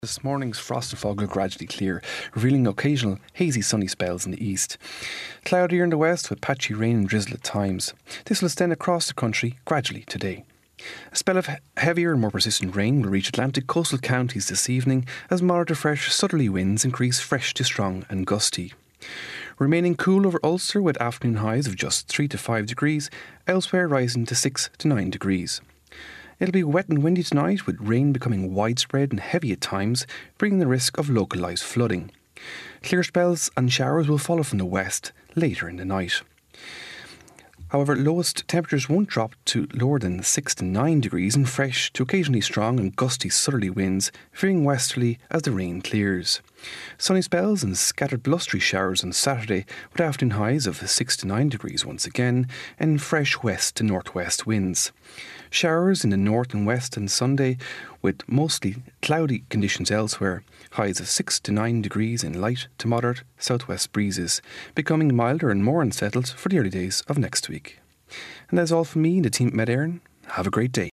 This morning's frost and fog will gradually clear, revealing occasional hazy sunny spells in the east. Cloudier in the west with patchy rain and drizzle at times. This will extend across the country gradually today. A spell of heavier and more persistent rain will reach Atlantic coastal counties this evening as moderate to fresh southerly winds increase fresh to strong and gusty. Remaining cool over Ulster with afternoon highs of just 3 to 5 degrees, elsewhere rising to 6 to 9 degrees. It'll be wet and windy tonight, with rain becoming widespread and heavy at times, bringing the risk of localised flooding. Clear spells and showers will follow from the west later in the night. However, lowest temperatures won't drop to lower than 6 to 9 degrees and fresh to occasionally strong and gusty southerly winds, veering westerly as the rain clears. Sunny spells and scattered blustery showers on Saturday, with afternoon highs of 6 to 9 degrees once again, and fresh west to northwest winds. Showers in the north and west on Sunday, with mostly cloudy conditions elsewhere. Highs of 6 to 9 degrees in light to moderate southwest breezes, becoming milder and more unsettled for the early days of next week. And that's all from me and the team at Med Éireann. Have a great day.